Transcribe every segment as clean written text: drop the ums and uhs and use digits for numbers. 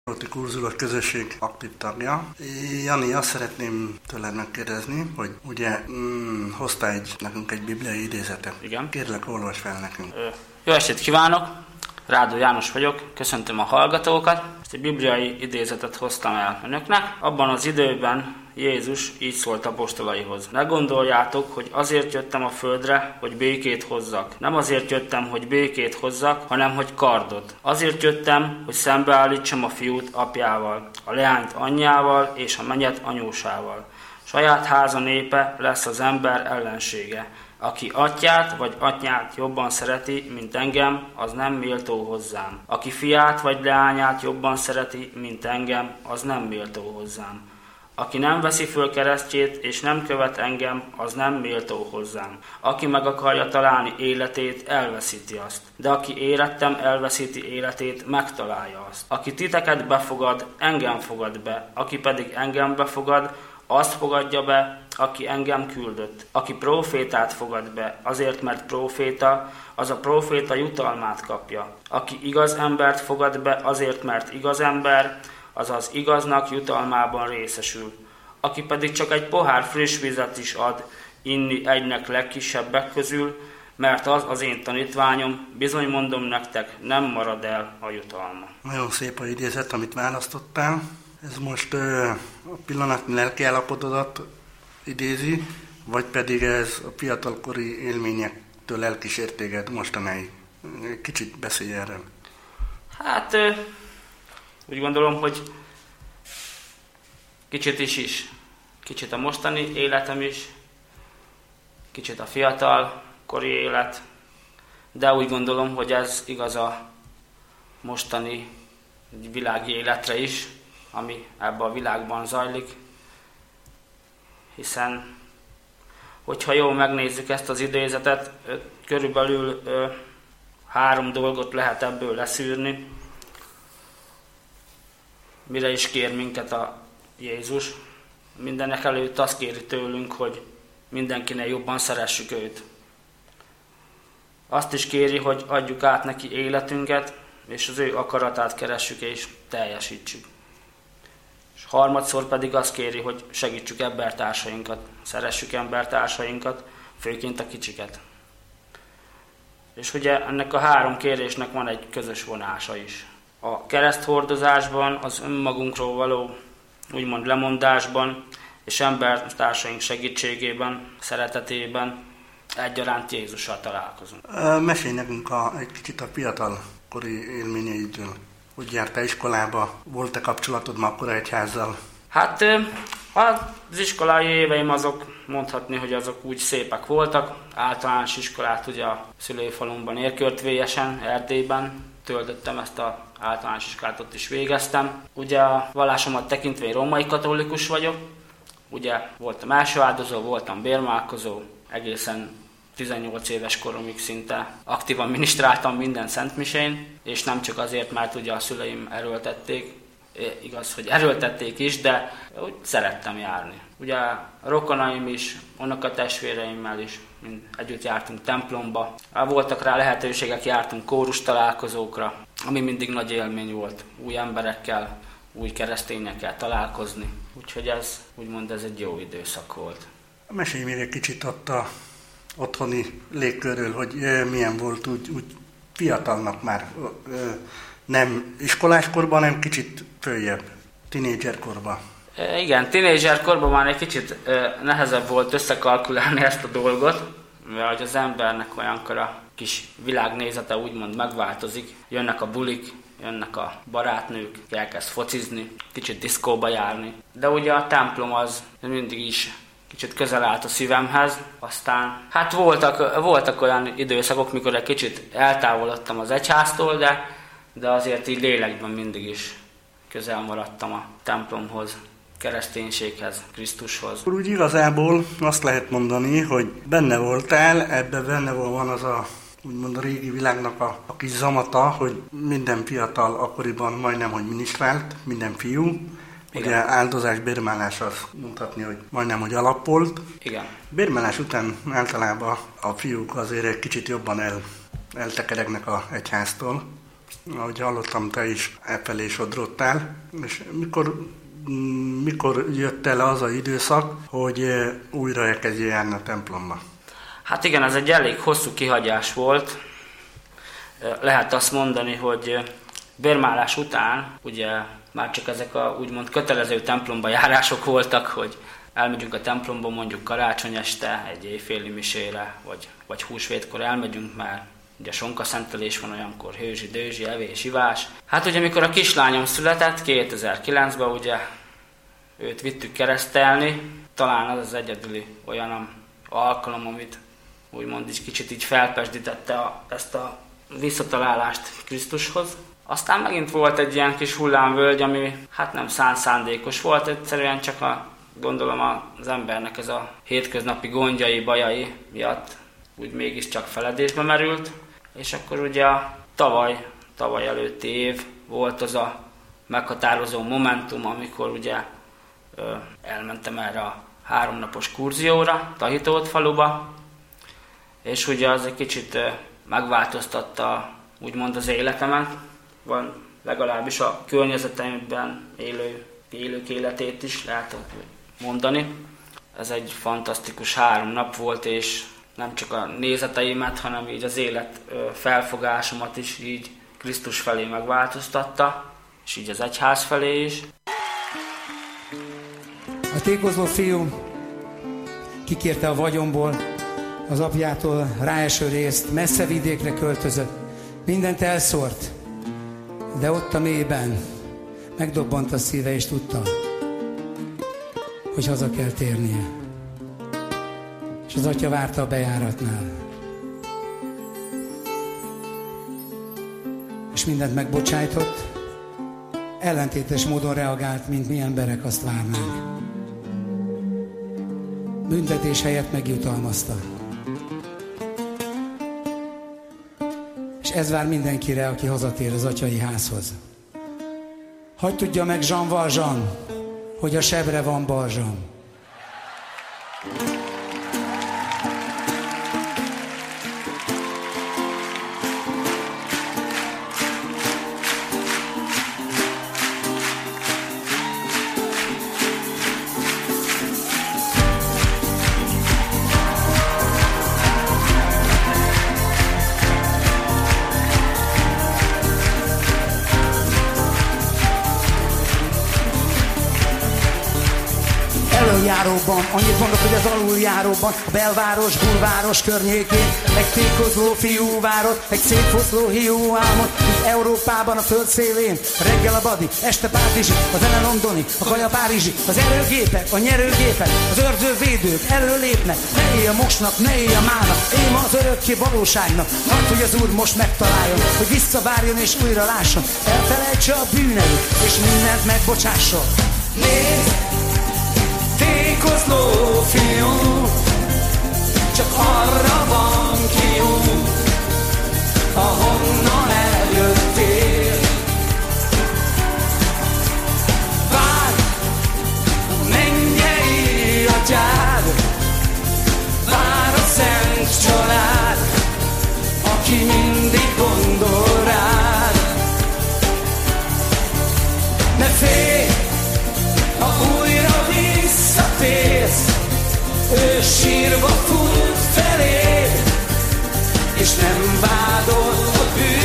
Kurzulos közösség aktív tagja. Jani, azt szeretném tőled megkérdezni, hogy ugye hoztál nekünk egy bibliai idézetet. Igen. Kérlek, olvasd fel nekünk. Jó estét kívánok! Rádó János vagyok, köszöntöm a hallgatókat. Ezt egy bibliai idézetet hoztam el önöknek. Abban az időben Jézus így szólt apostolaihoz. Ne gondoljátok, hogy azért jöttem a földre, hogy békét hozzak. Nem azért jöttem, hogy békét hozzak, hanem hogy kardot. Azért jöttem, hogy szembeállítsam a fiút apjával, a leányt anyjával és a mennyet anyósával. Saját háza népe lesz az ember ellensége. Aki atyát vagy atyát jobban szereti, mint engem, az nem méltó hozzám. Aki fiát vagy leányát jobban szereti, mint engem, az nem méltó hozzám. Aki nem veszi föl keresztjét és nem követ engem, az nem méltó hozzám. Aki meg akarja találni életét, elveszíti azt. De aki érettem elveszíti életét, megtalálja azt. Aki titeket befogad, engem fogad be. Aki pedig engem befogad, azt fogadja be, aki engem küldött. Aki prófétát fogad be, azért mert próféta, az a próféta jutalmát kapja. Aki igaz embert fogad be, azért mert igaz ember, az az igaznak jutalmában részesül. Aki pedig csak egy pohár friss vizet is ad inni egynek legkisebbek közül, mert az az én tanítványom, bizony mondom nektek, nem marad el a jutalma. Nagyon szép a idézet, amit választottál. Ez most a pillanatnyi lelkiállapotodat idézi, vagy pedig ez a fiatalkori élményektől elkísért téged mostanáig? Kicsit beszélj erről. Hát úgy gondolom, hogy kicsit is. Kicsit a mostani életem is, kicsit a fiatalkori élet, de úgy gondolom, hogy ez igaz a mostani világi életre is, ami ebben a világban zajlik, hiszen, hogyha jól megnézzük ezt az idézetet, körülbelül 3 dolgot lehet ebből leszűrni, mire is kér minket a Jézus. Mindenek előtt azt kéri tőlünk, hogy mindenkinél jobban szeressük őt. Azt is kéri, hogy adjuk át neki életünket, és az ő akaratát keressük és teljesítsük. És harmadszor pedig azt kéri, hogy segítsük embertársainkat, szeressük embertársainkat, főként a kicsiket. És ugye ennek a 3 kérésnek van egy közös vonása is. A kereszthordozásban, az önmagunkról való úgymond lemondásban, és embertársaink segítségében, szeretetében egyaránt Jézussal találkozunk. Mesélj nekünk egy kicsit a fiatalkori élményeidről. Hogy jártál iskolába? Volt-e kapcsolatod ma akkora egyházzal? Hát az iskolai éveim azok, mondhatni, hogy azok úgy szépek voltak. Általános iskolát ugye a szülőfalumban Érkörtvélyesen, Erdélyben töltöttem, ezt az általános iskolát ott is végeztem. Ugye a vallásomat tekintve én római katolikus vagyok. Ugye voltam első áldozó, voltam bérmálkozó, egészen 18 éves koromig szinte aktívan minisztráltam minden szentmisén, és nem csak azért, mert ugye a szüleim erőltették, igaz, hogy erőltették is, de úgy szerettem járni. Ugye a rokonaim is, unokatestvéreimmel is mind együtt jártunk templomba. Voltak rá lehetőségek, jártunk kórus találkozókra, ami mindig nagy élmény volt. Új emberekkel, új keresztényekkel találkozni. Úgyhogy ez egy jó időszak volt. Mesélj még egy kicsit ott a otthoni légkörről, hogy milyen volt úgy fiatalnak már, nem iskoláskorban, hanem kicsit följebb, tinédzserkorban. Igen, tinédzserkorban már egy kicsit nehezebb volt összekalkulálni ezt a dolgot, mert az embernek olyankor a kis világnézete úgymond megváltozik. Jönnek a bulik, jönnek a barátnők, elkezd focizni, kicsit diszkóba járni. De ugye a templom az mindig is kicsit közel állt a szívemhez, aztán hát voltak olyan időszakok, mikor egy kicsit eltávolodtam az egyháztól, de azért így lélekben mindig is közel maradtam a templomhoz, kereszténységhez, Krisztushoz. Úgy igazából azt lehet mondani, hogy benne voltál, ebben benne van az a úgymond a régi világnak a kis zamata, hogy minden fiatal akkoriban majdnem, hogy minisztrált, minden fiú. Igen. Ugye áldozás, bérmálás azt mondhatni, hogy majdnem, hogy alap volt. Igen. Bérmálás után általában a fiúk azért egy kicsit jobban eltekeregnek az egyháztól. ahogy hallottam, te is elfelé sodrottál, és mikor jött el az az időszak, hogy újra elkezdjél járni a templomba? Hát igen, ez egy elég hosszú kihagyás volt. Lehet azt mondani, hogy bérmálás után ugye már csak ezek a úgymond kötelező templomba járások voltak, hogy elmegyünk a templomba mondjuk karácsony este egy éjféli misére, vagy húsvétkor elmegyünk, mert ugye sonkaszentelés van olyankor, hőzsi, dőzsi, evés, ivás. Hát ugye amikor a kislányom született 2009-ben, ugye őt vittük keresztelni, talán az az egyedüli olyan alkalom, amit úgymond is kicsit így felpesdítette ezt a visszatalálást Krisztushoz. Aztán megint volt egy ilyen kis hullámvölgy, ami hát nem szándékos volt, egyszerűen csak gondolom az embernek ez a hétköznapi gondjai, bajai miatt úgy mégiscsak feledésbe merült, és akkor ugye a tavaly előtti év volt az a meghatározó momentum, amikor ugye elmentem erre a 3 napos kurzióra, Tahitót faluba, és ugye az egy kicsit megváltoztatta úgymond az életemet, van legalábbis a környezetemben élők életét is lehet mondani. Ez egy fantasztikus 3 nap volt, és nem csak a nézeteimet, hanem így az élet felfogásomat is így Krisztus felé megváltoztatta, és így az egyház felé is. A tékozló fiú kikérte a vagyomból, az apjától ráeső részt, messze vidékre költözött, mindent elszórt, de ott a mélyben megdobbant a szíve, és tudta, hogy haza kell térnie. És az atya várta a bejáratnál. És mindent megbocsájtott, ellentétes módon reagált, mint mi emberek azt várnánk. Büntetés helyett megjutalmazta. És ez vár mindenkire, aki hazatér az atyai házhoz. Hadd tudja meg Jean Valjean, hogy a sebre van balzsam. Annyit mondok, hogy az aluljáróban, a belváros, bulváros környékén egy tékozló fiú várott, egy szétfoszló hiú álmot, itt Európában a föld szélén. Reggel a badi, este Párizsi, a zene londoni, a kaja párizsi, az erőgépek, a nyerőgépek, az őrzővédők előlépnek. Ne élj a mosnak, ne élj a mának, élj ma az örökké valóságnak. Hadd, hogy az Úr most megtaláljon, hogy visszavárjon és újra lásson. Elfelejtse a bűneit, és mindent megbocsásson. Nézd! Tékozló fiú, csak arra van kiút, ahonnan eljöttél. Várj, mennyei atyád, vár a szent család, aki mindig gondol rád. Ne félj, ha újra visszatérsz, ő sírva fut feléd, és nem vádol a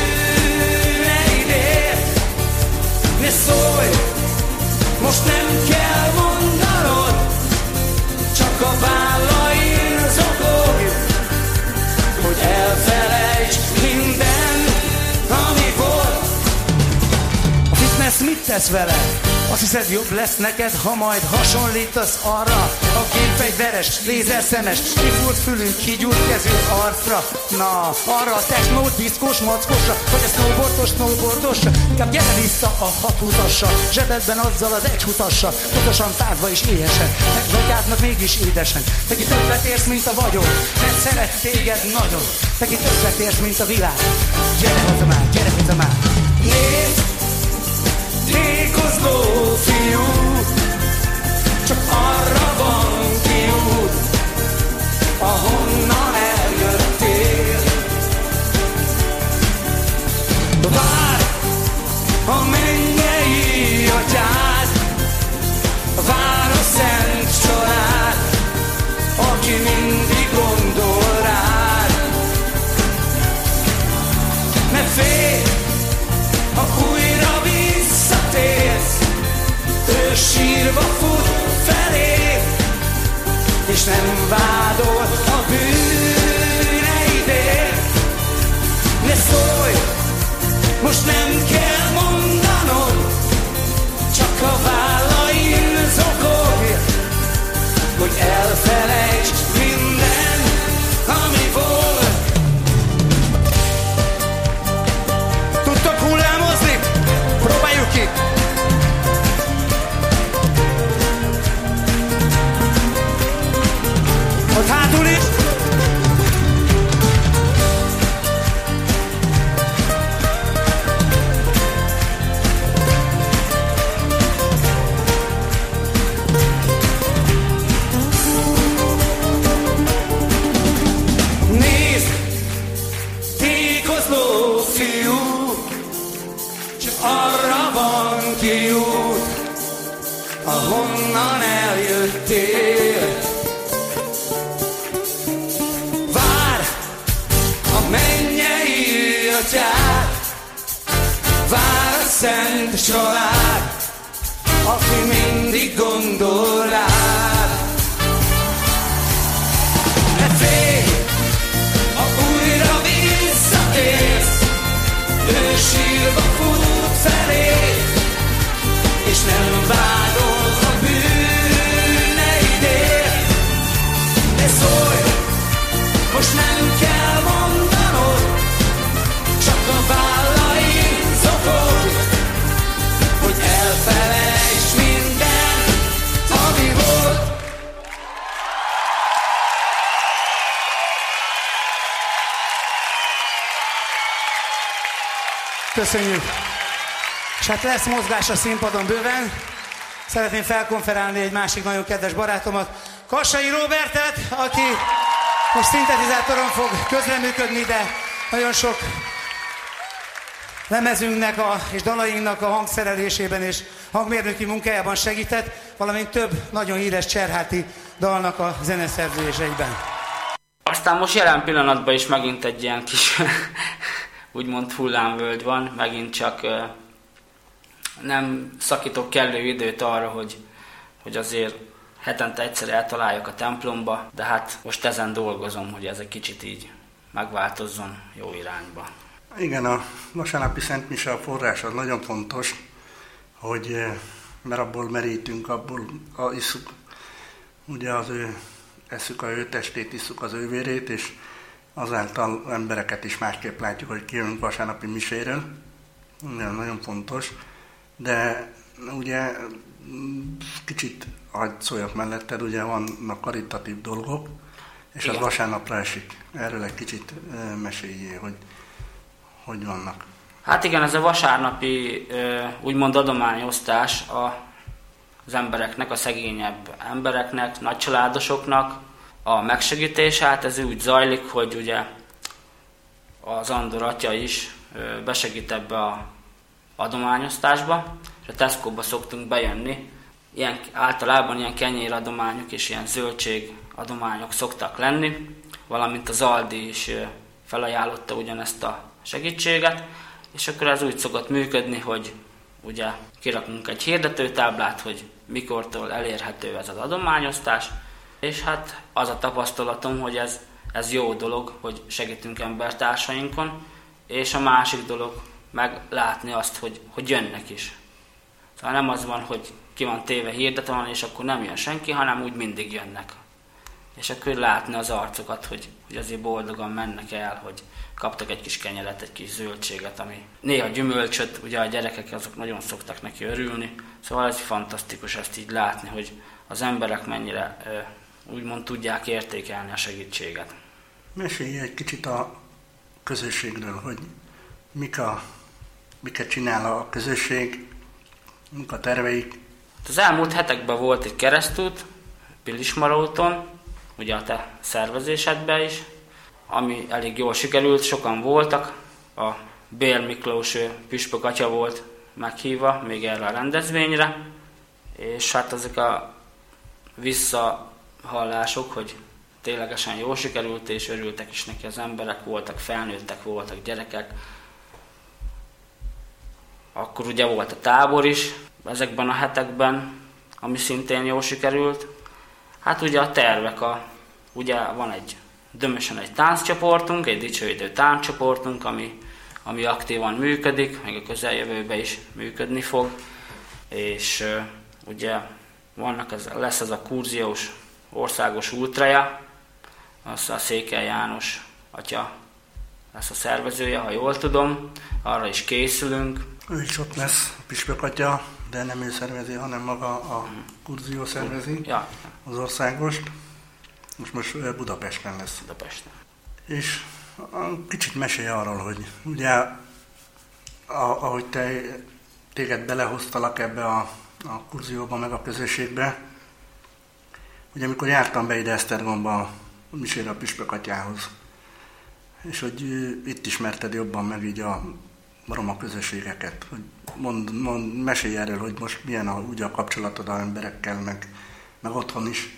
bűneidért. Ne szólj, most nem kell mondanod, csak a vállain zokog, hogy elfelejtsd minden, ami volt. A fitness mit tesz vele? Azt hiszed, jobb lesz neked, ha majd hasonlítasz arra a gépfegyveres, lézerszemes, kifúrt fülű, kigyúrt kezű arcra. Na, arra a technót, diszkós mackosra, vagy a snowboardosra. Inkább gyere vissza a 620-asra, zsebedben azzal az 120-asra, pontosan fázva és éhesen, meg atyádnak mégis édesen. Te ki többet érsz, mint a vagyon, mert szeret téged nagyon. Te ki többet érsz, mint a világ. Gyere haza már, gyere haza már. Nézd! Tékozló fiú, csak arra van kiút, ahonnan eljöttél. Várj, most nem kell mondanod, csak a vállain zokog, hogy elfelejtsd minden, ami volt. Tudtok hullámozni? Próbáljuk ki! Ott hátul is! Arra van kiút, ahonnan eljöttél. Vár a mennyei atyád, vár a szent család, aki mindig gondol rád. Ne félj, ha újra visszatérsz, ő sírva fut felé, és nem vádol a bűneidért. De szólj, most nem kell mondanod, csak a vállain zokog, hogy elfelejtsd minden, ami volt. Köszönjük! És hát lesz mozgás a színpadon bőven. Szeretném felkonferálni egy másik nagyon kedves barátomat, Kassai Róbertet, aki most szintetizátoron fog közreműködni, de nagyon sok lemezünknek és dalainknak a hangszerelésében és hangmérnöki munkájában segített, valamint több nagyon híres cserháti dalnak a zeneszerzéseiben. Aztán most jelen pillanatban is megint egy ilyen kis úgymond hullámvölgy van, megint csak nem szakítok kellő időt arra, hogy azért hetente egyszer eltaláljak a templomba, de hát most ezen dolgozom, hogy ez egy kicsit így megváltozzon jó irányba. Igen, a vasárnapi Szent Mise a forrás az nagyon fontos, hogy mert abból merítünk, abból isszuk, ugye esszük a ő testét, isszuk az ő vérét, és azáltal embereket is másképp látjuk, hogy kijövünk vasárnapi miséről. Nagyon fontos. De ugye kicsit hadd szóljak melletted, ugye vannak karitatív dolgok, és igen, az vasárnapra esik. Erről egy kicsit meséljél, hogy vannak. Hát igen, ez a vasárnapi úgymond adományosztás az embereknek, a szegényebb embereknek, nagycsaládosoknak a megsegítés. Hát ez úgy zajlik, hogy ugye az Andor atya is besegít ebbe a adományosztásba, és a Tesco-ba szoktunk bejönni. Általában ilyen kenyéradományok és ilyen zöldségadományok szoktak lenni, valamint az Aldi is felajánlotta ugyanezt a segítséget, és akkor ez úgy szokott működni, hogy ugye kirakunk egy hirdetőtáblát, hogy mikortól elérhető ez az adományosztás, és hát az a tapasztalatom, hogy ez jó dolog, hogy segítünk embertársainkon, és a másik dolog meg látni azt, hogy jönnek is. Szóval nem az van, hogy ki van téve hirdetve van, és akkor nem jön senki, hanem úgy mindig jönnek. És akkor látni az arcokat, hogy azért boldogan mennek el, hogy kaptak egy kis kenyeret, egy kis zöldséget, ami néha gyümölcsöt, ugye a gyerekek azok nagyon szoktak neki örülni. Szóval ez fantasztikus ezt így látni, hogy az emberek mennyire úgymond tudják értékelni a segítséget. Mesélj egy kicsit a közösségről, hogy miket csinál a közösség, mik a terveik. Az elmúlt hetekben volt egy keresztút, Pilismaróton, ugye a te szervezésedben is, ami elég jól sikerült, sokan voltak. A Bér Miklós püspök atya volt meghívva még erre a rendezvényre, és hát ezek a visszahallások, hogy ténylegesen jól sikerült, és örültek is neki az emberek, voltak felnőttek, voltak gyerekek. Akkor ugye volt a tábor is ezekben a hetekben, ami szintén jól sikerült. Hát ugye a tervek, ugye van Dömösen egy tánccsoportunk, egy dicsőidő tánccsoportunk, ami aktívan működik, meg a közeljövőben is működni fog, és ugye lesz ez a Kurziós országos ultraja, az a Székely János atya lesz a szervezője, ha jól tudom, arra is készülünk. Ő is ott lesz, a püspök atya, de nem ő szervezi, hanem maga a Kurzió szervezi, ja. Az országost. Most Budapesten lesz. Budapesten. És kicsit mesélj arról, hogy ugye, ahogy téged belehoztalak ebbe a Kurzióba, meg a közösségbe, ugye amikor jártam be ide Esztergomba a misére a püspök atyához, és hogy itt ismerted jobban meg így a roma közösségeket, hogy mesélj erről, hogy most milyen ugye a kapcsolatod az emberekkel, meg otthon is.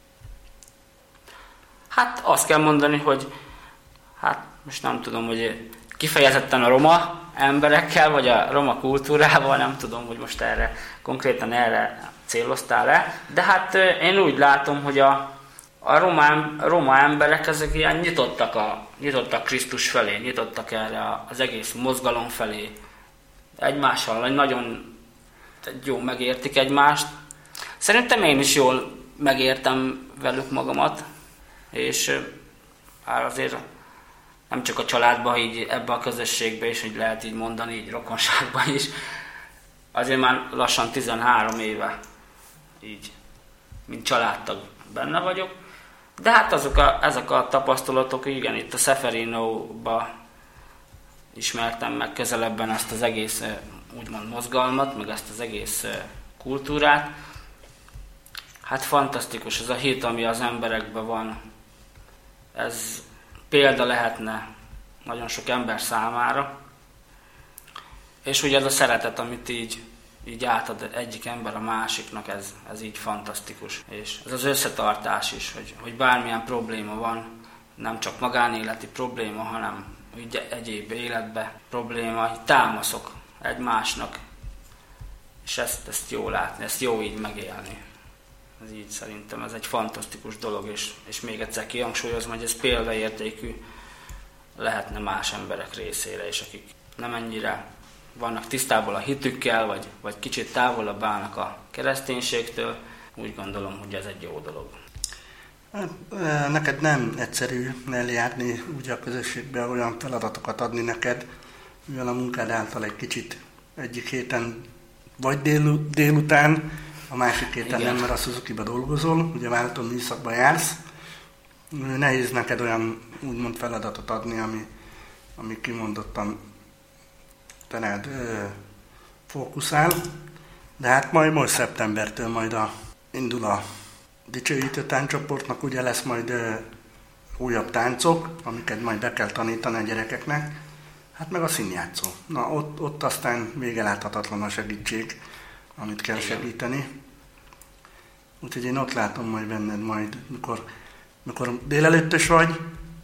Hát azt kell mondani, hogy hát most nem tudom, hogy kifejezetten a roma emberekkel, vagy a roma kultúrával, nem tudom, hogy most konkrétan erre céloztál-e, de hát én úgy látom, hogy a roma emberek ezek ilyen nyitottak Krisztus felé, nyitottak erre az egész mozgalom felé. Egymással nagyon jó megértik egymást. Szerintem én is jól megértem velük magamat, és azért nem csak a családban, így ebbe a közösségbe is, hogy lehet így mondani, így rokonságban is. Azért már lassan 13 éve így, mint családtag benne vagyok. De hát ezek a tapasztalatok, igen, itt a Szeferino-ba ismertem meg közelebben ezt az egész úgymond mozgalmat, meg ezt az egész kultúrát. Hát fantasztikus ez a hit, ami az emberekben van. Ez példa lehetne nagyon sok ember számára. És ugye ez a szeretet, amit így átad egyik ember a másiknak, ez így fantasztikus. És ez az összetartás is, hogy bármilyen probléma van, nem csak magánéleti probléma, hanem úgy egyéb életben probléma, hogy támaszok egymásnak. És ezt jó látni, ezt jó így megélni. Ez így szerintem ez egy fantasztikus dolog, és még egyszer kihangsúlyozom, hogy ez példaértékű lehetne más emberek részére is, akik nem ennyire vannak tisztában a hitükkel, vagy kicsit távolabb állnak a kereszténységtől. Úgy gondolom, hogy ez egy jó dolog. Neked nem egyszerű eljárni úgy a közösségbe, olyan feladatokat adni neked, mivel a munkád által egy kicsit egyik héten vagy délután, a másik héten nem, mert a Suzuki-ba dolgozol, ugye váltó műszakba jársz. Nehéz neked olyan úgymond feladatot adni, ami kimondottan tened fókuszál, de hát majd most szeptembertől majd indul a dicsőítő tánccsoportnak, ugye lesz majd újabb táncok, amiket majd be kell tanítani a gyerekeknek, hát meg a színjátszó. Na ott aztán végeláthatatlan a segítség, amit kell segíteni. Úgyhogy én ott látom majd benned majd, mikor délelőttös vagy,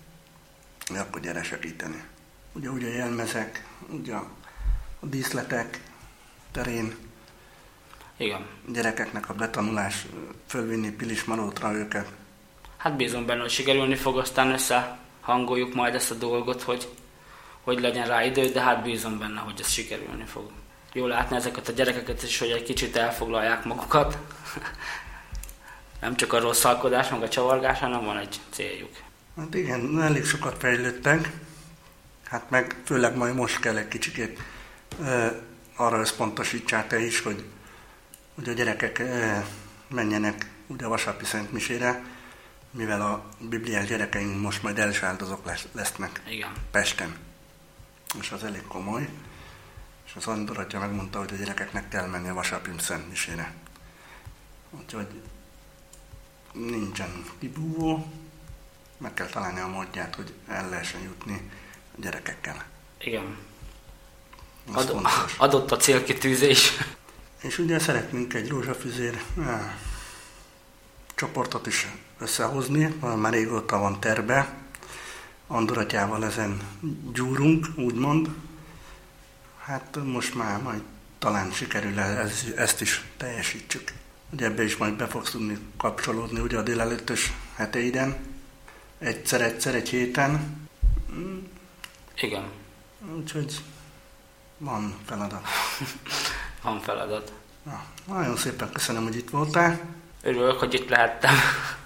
akkor gyere segíteni. Ugye a jelmezek, ugye a díszletek terén. Igen. Gyerekeknek a betanulás, fölvinni Pilismanótra őket. Hát bízom benne, hogy sikerülni fog, aztán összehangoljuk majd ezt a dolgot, hogy legyen rá idő, de hát bízom benne, hogy ez sikerülni fog. Jó látni ezeket a gyerekeket is, hogy egy kicsit elfoglalják magukat. Nem csak a rosszalkodás, meg a csavargás, hanem van egy céljuk. Hát igen, elég sokat fejlődtek. Hát meg főleg majd most kell egy kicsikét arra összpontosítsál te is, hogy a gyerekek menjenek ugye a vasárnapi szentmisére, mivel a bibliás gyerekeink most majd első áldozók lesznek. Igen. Pesten. És az elég komoly. És az Andor atya megmondta, hogy a gyerekeknek kell menni a vasárnapi szentmisére. Úgyhogy nincsen kibúvó, meg kell találni a módját, hogy el lehessen jutni a gyerekekkel. Igen. Adott a célkitűzés. És ugye szeretnénk egy rózsafüzér csoportot is összehozni, már régóta van terve. Andor atyával ezen gyúrunk, úgymond. Hát most már majd talán sikerül ezt is teljesítsük. Ugye ebbe is majd be fogsz tudni kapcsolódni ugye a délelőttös heteiden. Egyszer egy héten. Igen. Úgyhogy van feladat. Van feladat. Na, nagyon szépen köszönöm, hogy itt voltál. Örülök, hogy itt lehettem.